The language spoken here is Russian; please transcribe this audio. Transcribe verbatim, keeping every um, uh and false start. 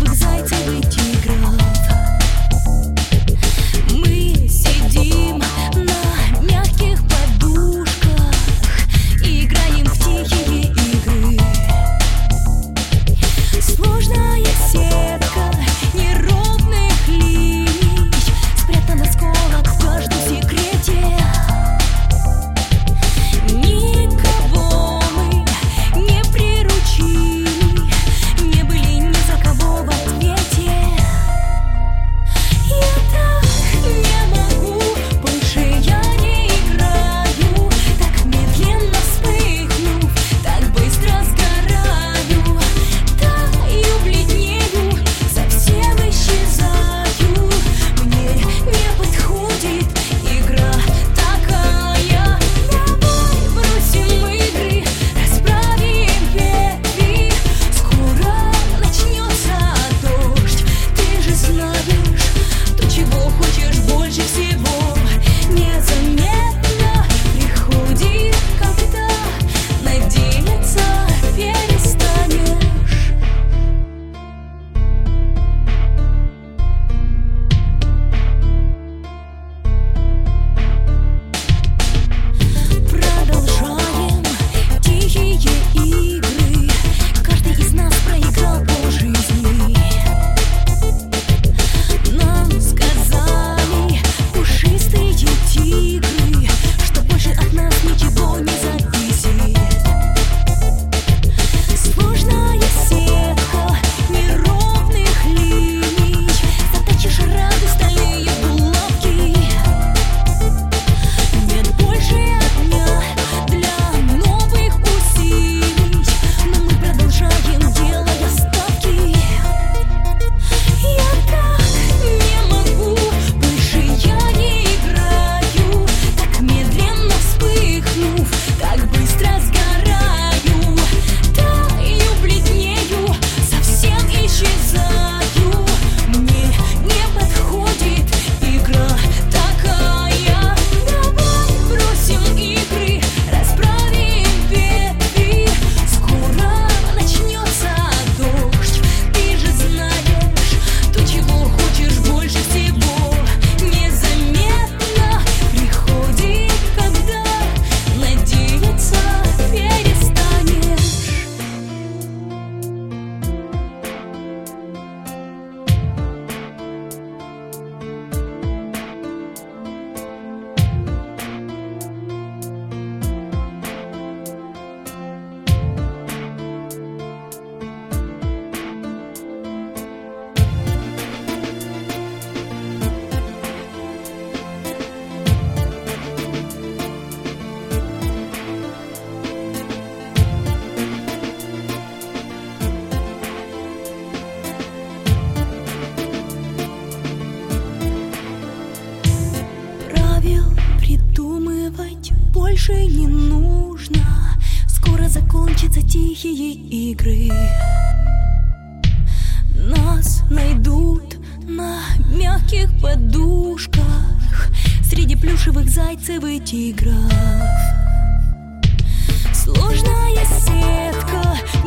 плюшевых зайцев и тигров. Мы сидим на мягких подушках и играем в тихие игры. Сложная сетка неровных линий спрятан осколок в каждом секрете. Никого мы не приручили, не были ни за кого в ответе. Я так не могу, больше я не играю, так медленно вспыхнув, так быстро сгораю, таю, бледнею, совсем исчезаю. Мне не подходит игра такая. Давай бросим игры, расправим ветви, скоро начнется дождь. Ты же знаешь, то, чего хочешь больше всего, незаметно приходит, когда надеяться перестанешь. Продолжаем тихие игры. Каждый из нас проиграл по жизни. Нам сказали пушистые тигры, что больше от нас ничего не зависит. Сложная сетка неровных линий, заточишь рады стальные булавки. Нет больше огня для новых усилий, но мы продолжаем, делая ставки. Я так не могу, больше я не играю, так медленно вспыхнув, так быстро сгораю, таю, бледнею, совсем исчезаю. Мне не подходит игра такая. Давай бросим игры, расправим ветви, скоро начнется дождь. Ты же знаешь, то, чего хочешь больше всего, незаметно приходит, когда надеяться перестанешь. Правил придумывать больше не нужно, скоро закончатся тихие игры. Нас найдут на мягких подушках среди плюшевых зайцев и тигров. Сложная сетка